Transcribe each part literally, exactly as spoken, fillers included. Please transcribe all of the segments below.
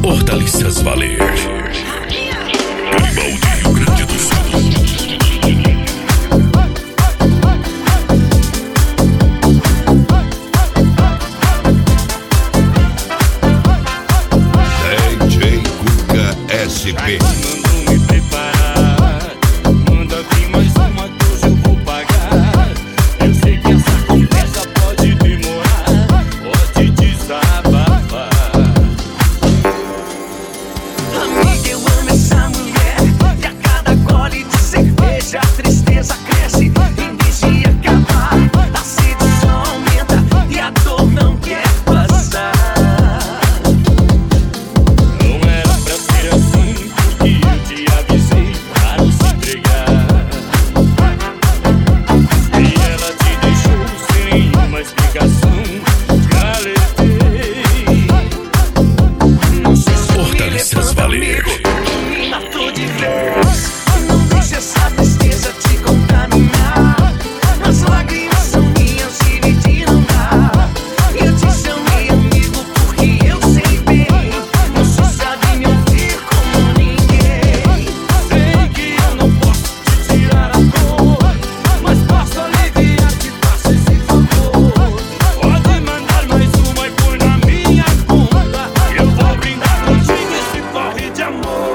Hortaliças Valer. Garibaldi, Rio Grande do Sul. D J Cuca S P. Hortaliças Valer. Me matou de vez. Não deixe essa tristeza te contaminar. As lágrimas são minhas, dividir não dá. Eu te chamei amigo porque eu sei bem. Você sabe me ouvir como ninguém. Sei que eu não posso te tirar a dor, mas posso aliviar que faça esse favor. Pode mandar mais uma e põe na minha conta. Eu vou brindar contigo esse corre de amor.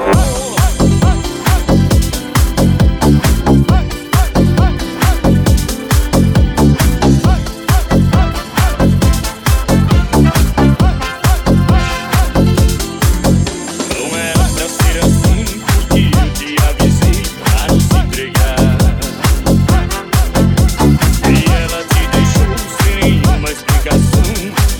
Não era pra ser assim, porque eu te avisei pra não se entregar. E ela te deixou sem nenhuma explicação.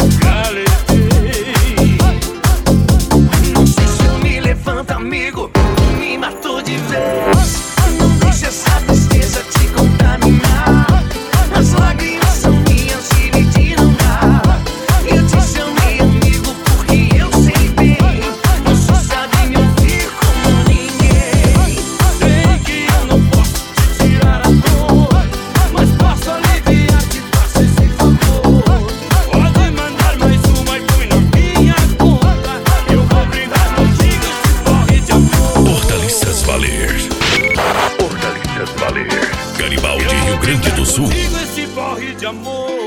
Galetei. Não sei se eu me levanto, amigo. Me matou de vez. Não deixe essa tristeza te contaminar. As lágrimas são minhas, dividir não dá. Eu te chamei amigo porque eu sei bem. Você sabe me ouvir como ninguém. Sei que eu não posso te tirar a dor, mas posso aliviar que faça esse favor. Pode mandar mais uma e põe na minha conta. Eu vou brindar contigo esse corre de amor. Hortaliças Valer. Hortaliças Valer. Garibaldi, Rio Grande do Sul. Contigo esse corre de amor.